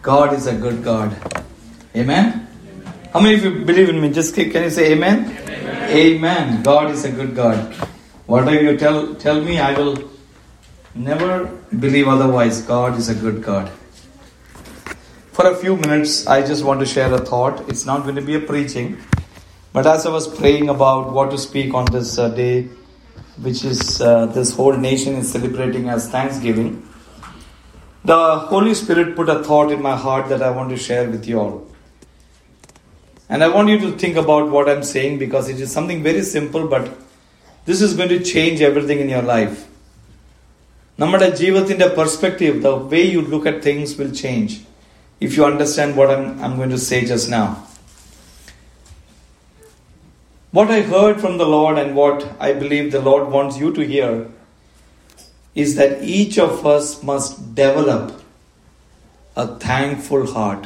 God is a good God. Amen? How many of you believe in me? Just can you say amen? Amen. Amen. God is a good God. Whatever you tell me, I will never believe otherwise. God is a good God. For a few minutes, I just want to share a thought. It's not going to be a preaching. But as I was praying about what to speak on this day, which is this whole nation is celebrating as Thanksgiving, the Holy Spirit put a thought in my heart that I want to share with you all. And I want you to think about what I'm saying, because it is something very simple, but this is going to change everything in your life. Nammada jeevathinte perspective, the way you look at things will change if you understand what I'm going to say just now. What I heard from the Lord and what I believe the Lord wants you to hear is that each of us must develop a thankful heart.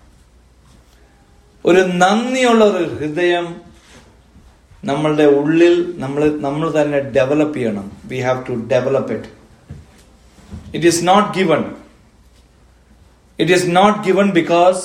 ഒരു നന്ദിയുള്ള ഒരു ഹൃദയം നമ്മളുടെ ഉള്ളിൽ നമ്മൾ തന്നെ develop ചെയ്യണം. We have to develop it. It is not given. It is not given because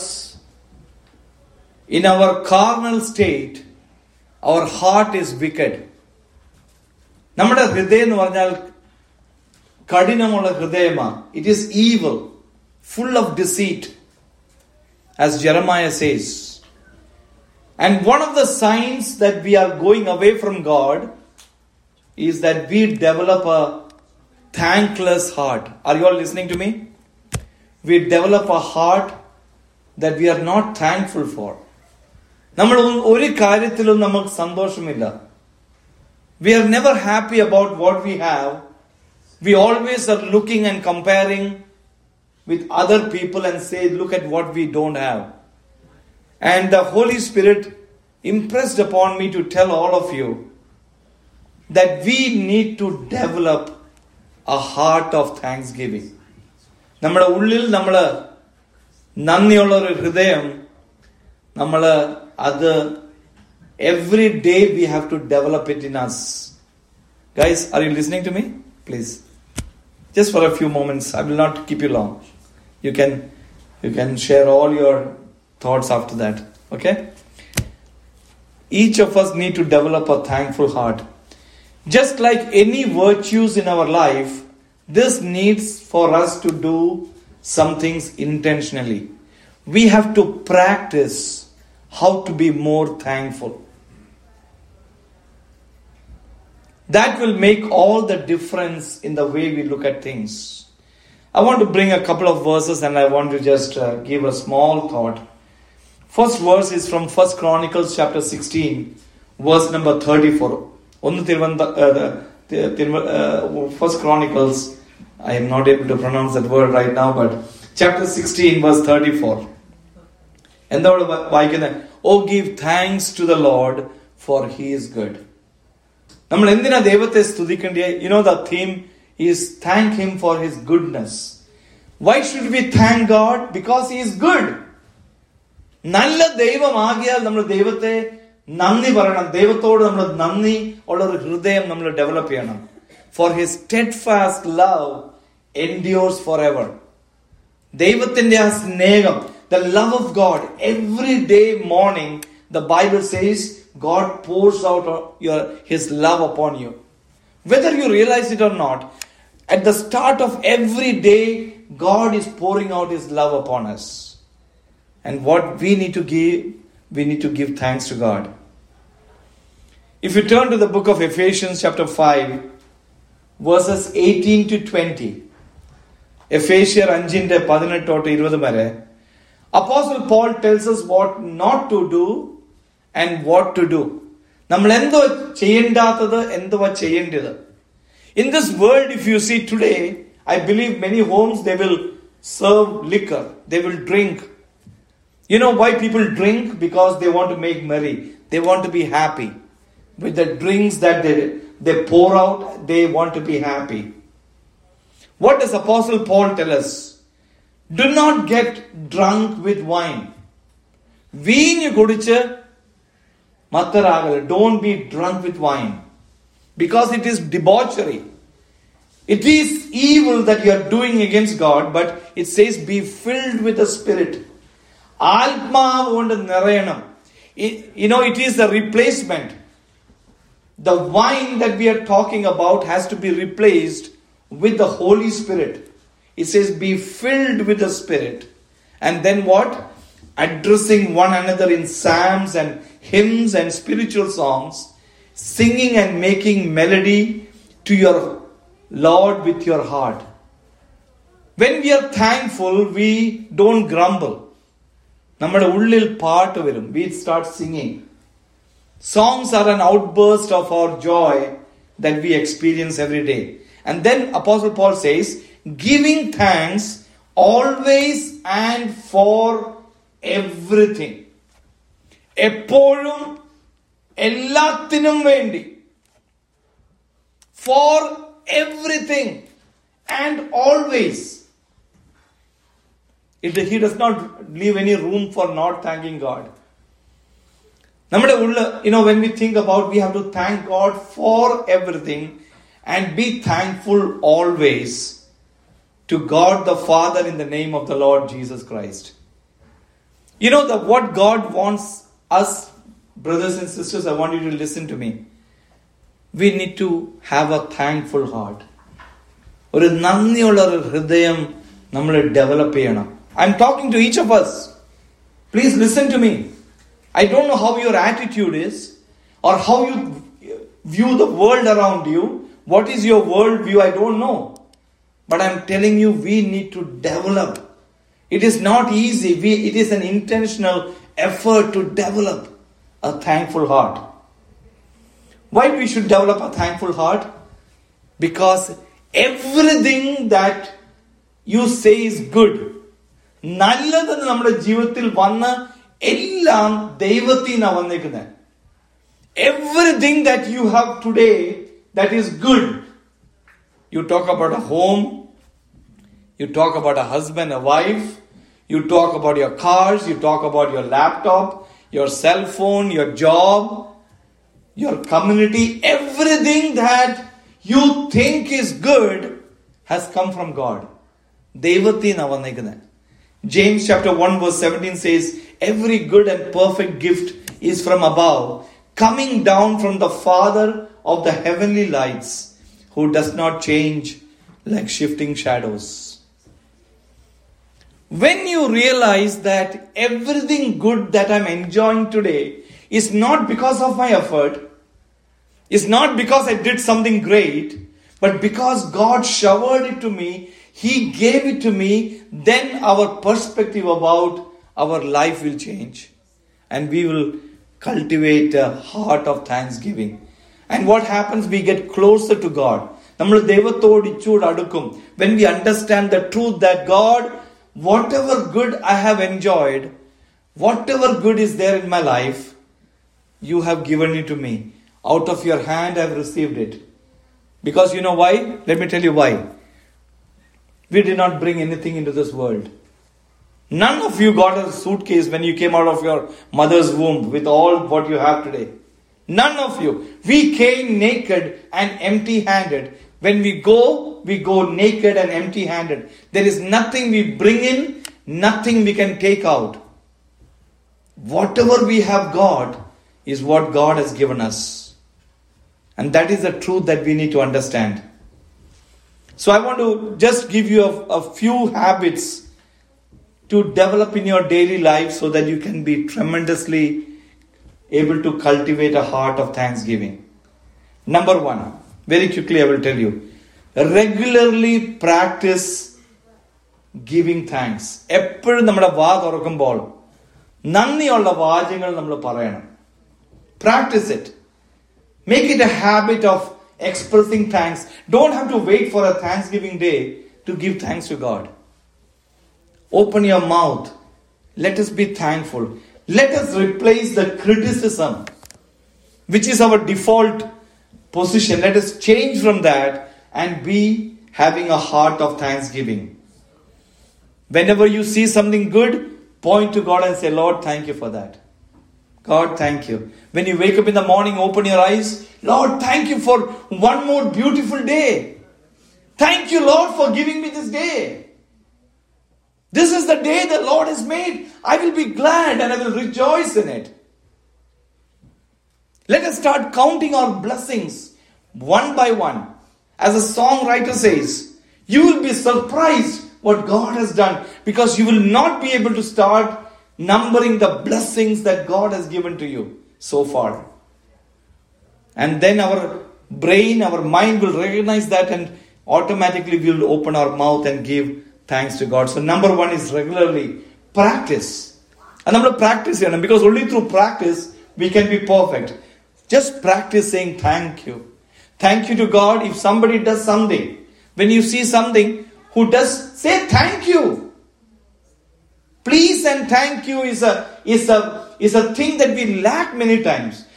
in our carnal state, our heart is wicked. നമ്മുടെ ഹൃദയം എന്ന് പറഞ്ഞാൽ കഠിനമുള്ള ഹൃദയമാണ്. It is evil, full of deceit, as Jeremiah says. And one of the signs that we are going away from God is that we develop a thankless heart. Are you all listening to me? We develop a heart that we are not thankful for. നമ്മൾ ഒരു കാര്യത്തിലും നമുക്ക് സന്തോഷമില്ല. We are never happy about what we have. We always are looking and comparing with other people and say, look at what we don't have. And the Holy Spirit impressed upon me to tell all of you that we need to develop a heart of thanksgiving. നമ്മുടെ ഉള്ളിൽ നമ്മൾ നന്ദിയുള്ള ഒരു ഹൃദയം, നമ്മൾ അത് every day we have to develop it in us. Guys, are you listening to me? Please. Just for a few moments. I will not keep you long. You can share all your thoughts after that. Okay? Each of us need to develop a thankful heart. Just like any virtues in our life, this needs for us to do some things intentionally. We have to practice how to be more thankful. That will make all the difference in the way we look at things. I want to bring a couple of verses and I want to just give a small thought. First verse is from 1 Chronicles chapter 16, verse number 34. 1 Chronicles, I am not able to pronounce that word right now, but chapter 16, verse 34. എന്താണ് വായിക്കുന്നത്? Oh, give thanks to the Lord, for He is good. നമ്മൾ എന്തിനാ ദൈവത്തെ സ്തുതിക്കേണ്ടേ? You know, the theme is thank Him for His goodness. Why should we thank God? Because He is good. നല്ല ദൈവമാകിയാൽ നമ്മൾ ദൈവത്തെ നന്ദി പറയണം. ദൈവത്തോട് നമ്മൾ നന്ദി ഉള്ള ഒരു ഹൃദയം നമ്മൾ ഡെവലപ്പ് ചെയ്യണം. For His steadfast love endures forever. ദൈവത്തിന്റെ ആ സ്നേഹം, the love of God, every day morning, the Bible says God pours out His love upon you. Whether you realize it or not, at the start of every day, God is pouring out His love upon us. And what we need to give thanks to God. If you turn to the book of Ephesians chapter 5, verses 18 to 20. Ephesians 5:18-20 vare. Apostle Paul tells us what not to do and what to do. നമ്മൾ എന്തോ ചെയ്യേണ്ടാത്തത്, എന്തുവാ ചെയ്യേണ്ടത്. In this world, if you see today, I believe many homes, they will serve liquor. They will drink. You know why people drink? Because they want to make merry. They want to be happy. With the drinks that they pour out, they want to be happy. What does Apostle Paul tell us? Do not get drunk with wine. വീഞ്ഞ് കുടിച്ച് മത്തരാകരുത്. Don't be drunk with wine. Because it is debauchery. It is evil that you are doing against God, but it says be filled with the Spirit. Atmavu kondu nirayanam. It is the replacement. The wine that we are talking about has to be replaced with the Holy Spirit. It says be filled with the Spirit. And then what? Addressing one another in psalms and hymns and spiritual songs, singing and making melody to your Lord with your heart. When we are thankful, we don't grumble. നമ്മുടെ ഉള്ളിൽ പാട്ട് വരും. We start singing. Songs are an outburst of our joy that we experience every day. And then Apostle Paul says, giving thanks always and for everything. എപ്പോഴും എല്ലാത്തിനും വേണ്ടി. For everything and always. He does not leave any room for not thanking God. When we think about, we have to thank God for everything and be thankful always to God the Father in the name of the Lord Jesus Christ. What God wants us, brothers and sisters, I want you to listen to me. We need to have a thankful heart. ഒരു നന്ദിയുള്ള ഒരു ഹൃദയം നമ്മൾ develop ചെയ്യണം. I'm talking to each of us. Please listen to me. I don't know how your attitude is or how you view the world around you. What is your world view? I don't know. But I'm telling you, we need to develop. It is not easy. It is an intentional effort to develop a thankful heart. Why we should develop a thankful heart? Because everything that you say is good. നല്ലതെന്ന് നമ്മുടെ ജീവിതത്തിൽ വന്ന് എല്ലാം ദൈവത്തിനാ വന്നേക്കുന്നത്. Everything that you have today that is good. You talk about a home. You talk about a husband, a wife. You talk about your cars. You talk about your laptop, your cell phone, your job, your community. Everything that you think is good has come from God. ദൈവത്തിനാ വന്നേക്കുന്നത്. James chapter 1 verse 17 says, every good and perfect gift is from above, coming down from the Father of the heavenly lights, who does not change like shifting shadows. When you realize that everything good that I'm enjoying today is not because of my effort, is not because I did something great, but because God showered it to me, He gave it to me, then our perspective about our life will change. And we will cultivate a heart of thanksgiving. And what happens? We get closer to God. When we understand the truth that God, whatever good I have enjoyed, whatever good is there in my life, you have given it to me. Out of your hand I have received it. Because you know why? Let me tell you why. We did not bring anything into this world. None of you got a suitcase when you came out of your mother's womb with all what you have today. None of you. We came naked and empty-handed. When we go naked and empty-handed. There is nothing we bring in, nothing we can take out. Whatever we have got is what God has given us. And that is the truth that we need to understand. So I want to just give you a few habits to develop in your daily life so that you can be tremendously able to cultivate a heart of thanksgiving. Number 1, very quickly I will tell you. Regularly practice giving thanks. എപ്പോഴും നമ്മുടെ വാ തുറക്കുമ്പോൾ നന്ദിയുള്ള വാചകങ്ങൾ നമ്മൾ പറയണം. Practice it. Make it a habit of expressing thanks. Don't have to wait for a Thanksgiving day to give thanks to God. Open your mouth. Let us be thankful. Let us replace the criticism, which is our default position. Let us change from that and be having a heart of thanksgiving. Whenever you see something good, point to God and say, Lord, thank you for that. God, thank you. When you wake up in the morning, open your eyes. Lord, thank you for one more beautiful day. Thank you, Lord, for giving me this day. This is the day the Lord has made. I will be glad and I will rejoice in it. Let us start counting our blessings one by one. As a songwriter says, you will be surprised what God has done, because you will not be able to start numbering the blessings that God has given to you so far. And then our brain, our mind will recognize that, and automatically we will open our mouth and give thanks to God. So number one is regularly practice. And നമ്മൾ practice ചെയ്യണം, because only through practice we can be perfect. Just practice saying thank you. Thank you to God. If somebody does something, when you see something who does, say thank you. Please and thank you is a thing that we lack many times.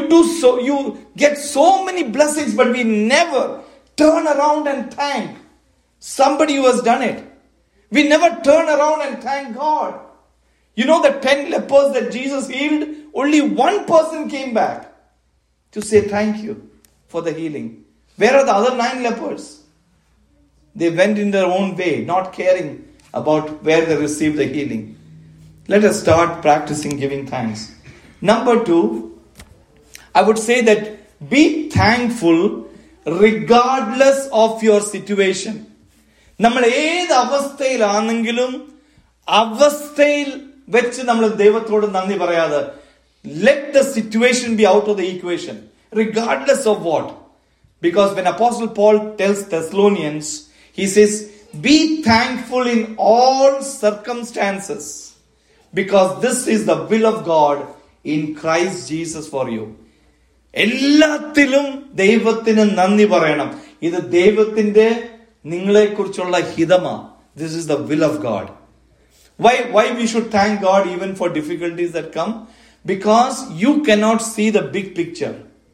You get so many blessings, but we never turn around and thank somebody who has done it. We never turn around and thank God. You know the 10 lepers that Jesus healed, only one person came back to say thank you for the healing. Where are the other 9 lepers? They went in their own way, not caring about where they received the healing. Let us start practicing giving thanks. Number 2, I would say that be thankful regardless of your situation. നമ്മൾ ഏത് അവസ്ഥയിലാണെങ്കിലും അവസ്ഥയിൽ വെച്ച് നമ്മൾ ദൈവത്തോട് നന്ദി പറയാതെ, let the situation be out of the equation, regardless of what. Because when Apostle Paul tells Thessalonians, he says, be thankful in all circumstances, because this is the will of God in Christ Jesus for you. എല്ലാത്തിലും ദൈവത്തിന് നന്ദി പറയണം. ഇത് ദൈവത്തിന്റെ നിങ്ങളെക്കുറിച്ചുള്ള ഹിതമാ. This is the will of God. Why we should thank God even for difficulties that come? Because you cannot see the big picture.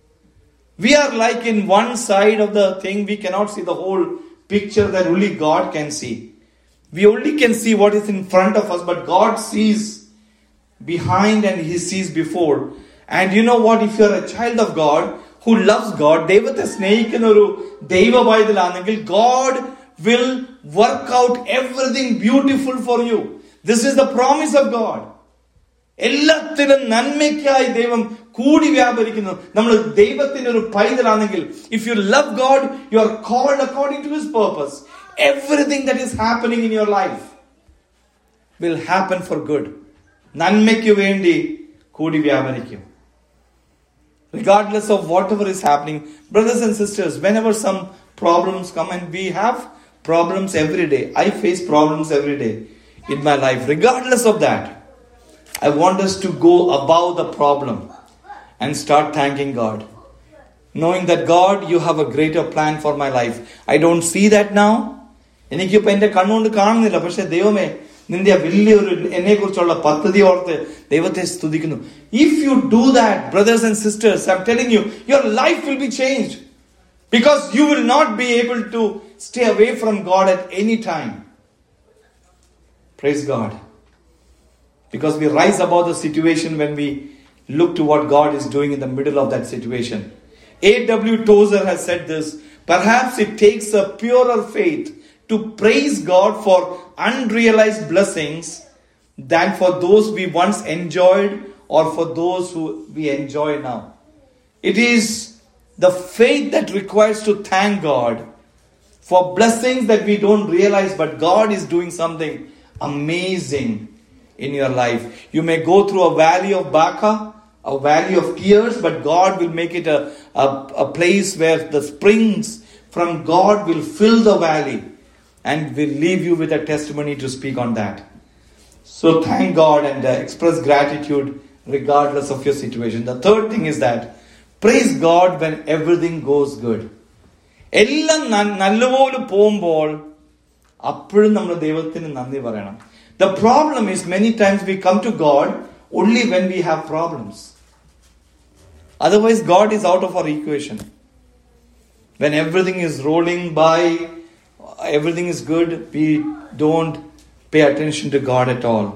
We are like in one side of the thing. We cannot see the whole picture that only God can see. We only can see what is in front of us, but God sees behind and He sees before. And you know what? If you are a child of God who loves God, ദൈവത്തെ സ്നേഹിക്കുന്ന ഒരു ദൈവപൈതലാണെങ്കിൽ, God will work out everything beautiful for you. This is the promise of God. എല്ലാത്തിനും നന്മയ്ക്കായി ദൈവം കൂടി വ്യാപരിക്കുന്നു. നമ്മൾ ദൈവത്തിന്റെ ഒരു പൈതലാണെങ്കിൽ, if you love God, you are called according to His purpose. Everything that is happening in your life will happen for good. നന്മയ്ക്ക് വേണ്ടി കൂടി വ്യാപരിക്കും. Regardless of whatever is happening, brothers and sisters, whenever some problems come, and we have problems every day. I face problems every day in my life. Regardless of that, I want us to go above the problem and start thanking God. Knowing that God, you have a greater plan for my life. I don't see that now. എനിക്കിപ്പോൾ എൻ്റെ കണ്ണുകൊണ്ട് കാണുന്നില്ല, പക്ഷെ ദൈവമേ, നിന്റെ വലിയൊരു എന്നെക്കുറിച്ചുള്ള പദ്ധതി ഓർത്ത് ദൈവത്തെ സ്തുതിക്കുന്നു. If you do that, brothers and sisters, I'm telling you, your life will be changed. Because you will not be able to stay away from God at any time. Praise God. Because we rise above the situation when we look to what God is doing in the middle of that situation. A.W. Tozer has said this: perhaps it takes a purer faith to praise God for unrealized blessings than for those we once enjoyed or for those who we enjoy now. It is the faith that requires to thank God for blessings that we don't realize, but God is doing something amazing in your life. You may go through a valley of Baca, a valley of tears, but God will make it a place where the springs from God will fill the valley, and will leave you with a testimony to speak on that. So thank God and express gratitude regardless of your situation. The third thing is that praise God when everything goes good. എല്ലാം നല്ലപോലെ പോകുമ്പോൾ അപ്പോഴും നമ്മൾ ദൈവത്തിന് നന്ദി പറയണം. The problem is many times we come to God only when we have problems. Otherwise God is out of our equation. When everything is rolling by, everything is good, we don't pay attention to God at all.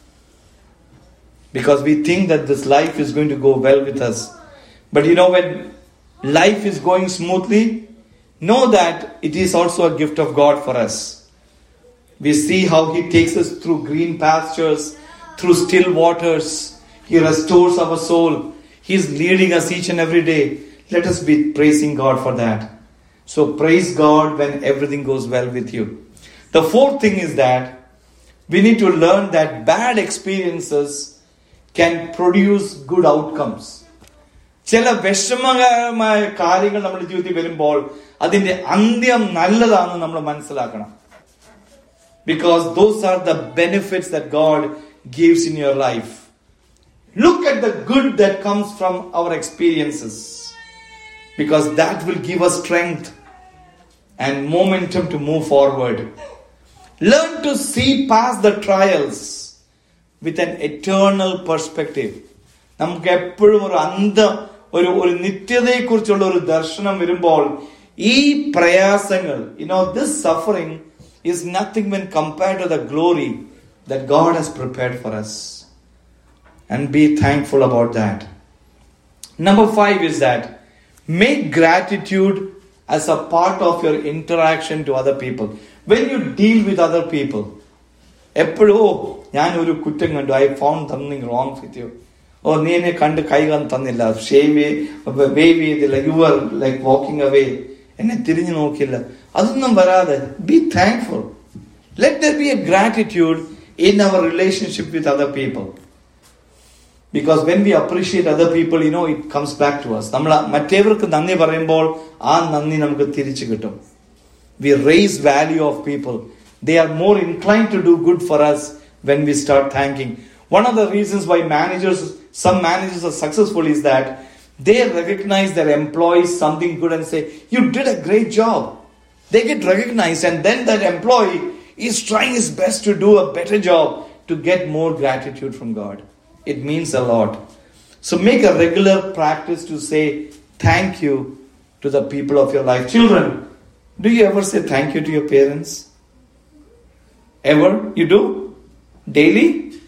Because we think that this life is going to go well with us. But you know, when life is going smoothly, know that it is also a gift of God for us. We see how He takes us through green pastures, through still waters. He restores our soul. He is leading us each and every day. Let us be praising God for that. So praise God when everything goes well with you. The fourth thing is that we need to learn that bad experiences can produce good outcomes. ചില വിഷമകരമായ കാര്യങ്ങൾ നമ്മുടെ ജീവിതത്തിൽ വരുമ്പോൾ അതിന്റെ അന്ത്യം നല്ലതാണെന്ന് നമ്മൾ മനസ്സിലാക്കണം. Because those are the benefits that God gives in your life. Look at the good that comes from our experiences. Because that will give us strength and momentum to move forward. Learn to see past the trials with an eternal perspective. നമുക്ക് എപ്പോഴും ഒരു നിത്യതയെക്കുറിച്ചുള്ള ഒരു ദർശനം വരുമ്പോൾ ഈ പ്രയാസങ്ങൾ, this suffering is nothing when compared to the glory that God has prepared for us. And be thankful about that. Number 5 is that make gratitude as a part of your interaction to other people. When you deal with other people, എപ്പോഴും ഞാൻ ഒരു കുറ്റം കണ്ടു, I found something wrong with you. നീ എന്നെ കണ്ട് കൈകാൻ തന്നില്ല, wave ചെയ്തില്ല, you were like walking away, എന്നെ തിരിഞ്ഞു നോക്കില്ല. അതൊന്നും വരാതെ be thankful. Let there be a gratitude in our relationship with other people. Because when we appreciate other people, it comes back to us. നമ്മൾ മറ്റേവർക്ക് നന്ദി പറയുമ്പോൾ ആ നന്ദി നമുക്ക് തിരിച്ചു കിട്ടും. We raise value of people. They are more inclined to do good for us when we start thanking. One of the reasons why some managers are successful is that they recognize their employees something good and say, you did a great job. They get recognized, and then that employee is trying his best to do a better job to get more gratitude from God. It means a lot. So make a regular practice to say thank you to the people of your life. Children, do you ever say thank you to your parents? Ever? You do? Daily?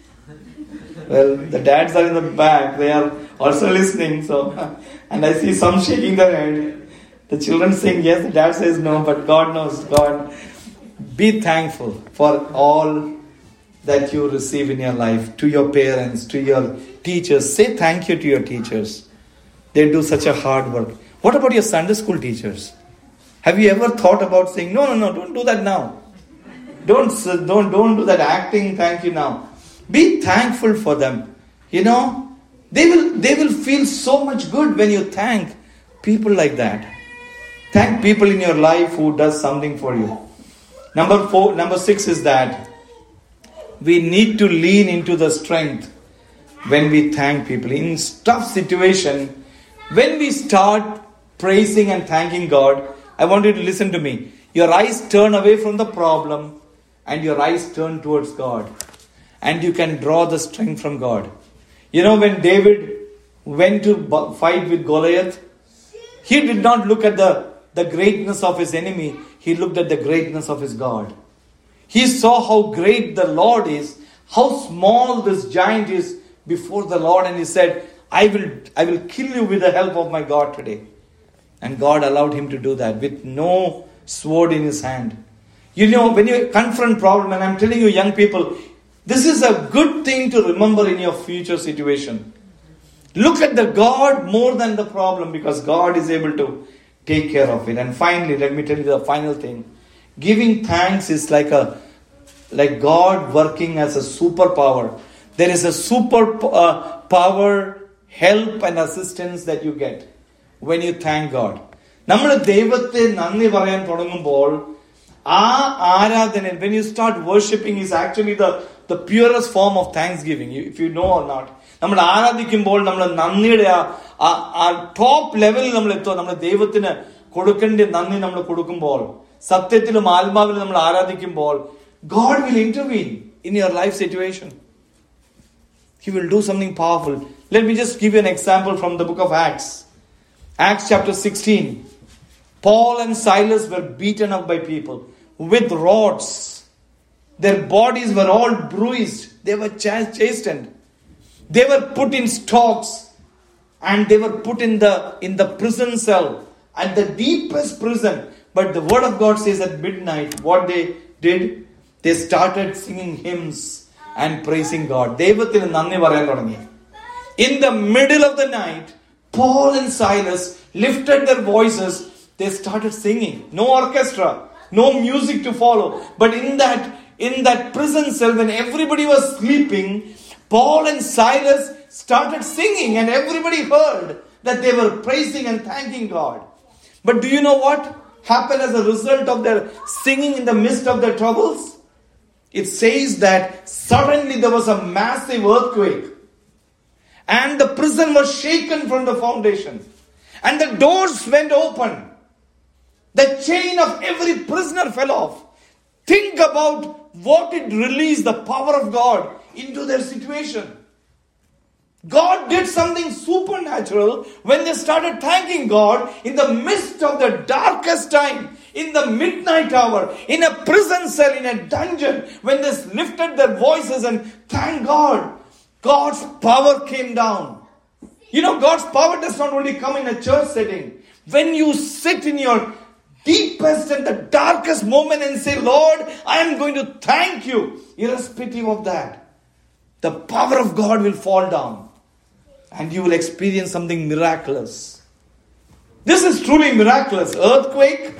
Well, the dads are in the back. They are also listening. So, and I see some shaking their head. The children saying yes, the dad says no, but God knows. God, be thankful for all that you receive in your life, to your parents, to your teachers. Say thank you to your teachers. They do such a hard work. What about your Sunday school teachers? Have you ever thought about saying, no, don't do that now. Don't do that acting thank you now. Be thankful for them. They will feel so much good when you thank people like that. Thank people in your life who does something for you. Number 6 is that we need to lean into the strength when we thank people. In tough situation, when we start praising and thanking God, I want you to listen to me. Your eyes turn away from the problem and your eyes turn towards God. And you can draw the strength from God. When David went to fight with Goliath, he did not look at the greatness of his enemy. He looked at the greatness of his God. He saw how great the Lord is, how small this giant is before the Lord, and he said, I will kill you with the help of my God today. And God allowed him to do that with no sword in his hand. When you confront problem, and I'm telling you young people, this is a good thing to remember in your future situation. Look at the God more than the problem, because God is able to take care of it. And finally, let me tell you the final thing. Giving thanks is like God working as a superpower. There is a superpower, help and assistance that you get when you thank God. നമ്മൾ ദൈവത്തെ നന്ദി പറയാൻ തുടങ്ങുമ്പോൾ ആ ആരാധന, when you start worshipping, is actually the purest form of thanksgiving, if you know or not. നമ്മൾ ആരാധിക്കുമ്പോൾ നമ്മൾ നന്ദിയുടെ ആ ടോപ്പ് ലെവലിൽ നമ്മൾ എത്തുക. നമ്മൾ ദൈവത്തിന് കൊടുക്കേണ്ട നന്ദി നമ്മൾ കൊടുക്കുമ്പോൾ, സത്യത്തിലും ആത്മാവിലും നമ്മൾ ആരാധിക്കുമ്പോൾ, God will intervene in your life situation. He will do something powerful. Let me just give you an example from the book of Acts. Acts chapter 16. Paul and Silas were beaten up by people with rods. Their bodies were all bruised. They were chastened. They were put in stocks, and they were put in the prison cell, at the deepest prison, But the word of God says at midnight, what they did, they started singing hymns and praising God. ദൈവത്തിന് നന്ദി പറയാൻ തുടങ്ങി. In the middle of the night, Paul and Silas lifted their voices. They started singing. No orchestra, no music to follow. But in that prison cell, when everybody was sleeping, Paul and Silas started singing, and everybody heard that they were praising and thanking God. But do you know what happened as a result of their singing in the midst of their troubles? It says that suddenly there was a massive earthquake, and the prison was shaken from the foundation, and the doors went open. The chain of every prisoner fell off. Think about what it released, the power of God into their situation. God did something supernatural when they started thanking God in the midst of the darkest time, in the midnight hour, in a prison cell, in a dungeon. When they lifted their voices and thanked God, God's power came down. You know, God's power does not only come in a church setting. When you sit in your deepest and the darkest moment and say, Lord, I am going to thank you, irrespective of that, the power of God will fall down and you will experience something miraculous. This is truly miraculous. Earthquake,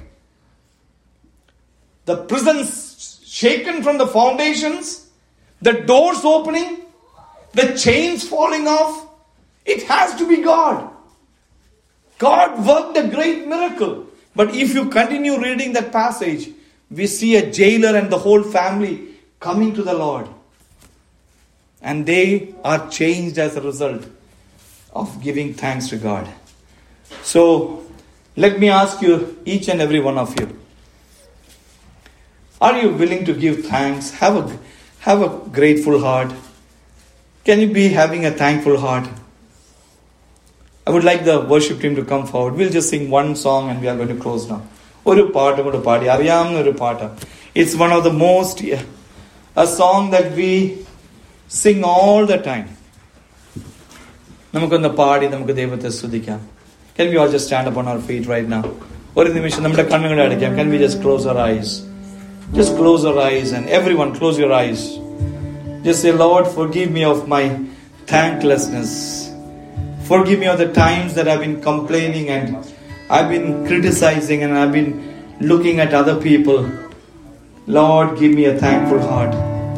the prison shaken from the foundations, the doors opening, the chains falling off. It has to be God. God worked a great miracle. But if you continue reading that passage, we see a jailer and the whole family coming to the Lord. And they are changed as a result of giving thanks to God. So, let me ask you, each and every one of you, are you willing to give thanks? Have a grateful heart. Can you be having a thankful heart? I would like the worship team to come forward. We'll just sing one song and we are going to close now. It's one of the most, a song that we sing all the time. Can we all just stand up on our feet right now? Can we just close our eyes? Just close our eyes, and everyone close your eyes. Just say, Lord, forgive me of my thanklessness. Forgive me of the times that I've been complaining and I've been criticizing and I've been looking at other people. Lord, give me a thankful heart.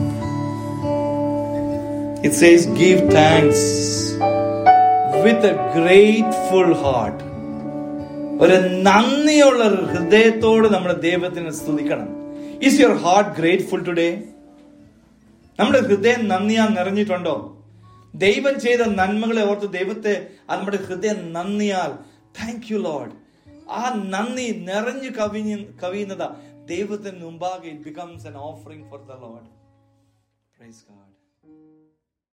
It says, give thanks with a grateful heart. Is your heart grateful today? ദൈവം ചെയ്ത നന്മകളെ ഓർത്ത് ദൈവത്തെ നമ്മുടെ ഹൃദയം നന്ദിയാൽ thank you Lord, ആ നന്ദി നിറഞ്ഞു കവിയുന്നതാ ദൈവത്തിന് മുമ്പാകെ. It becomes an offering for the lord. Praise God.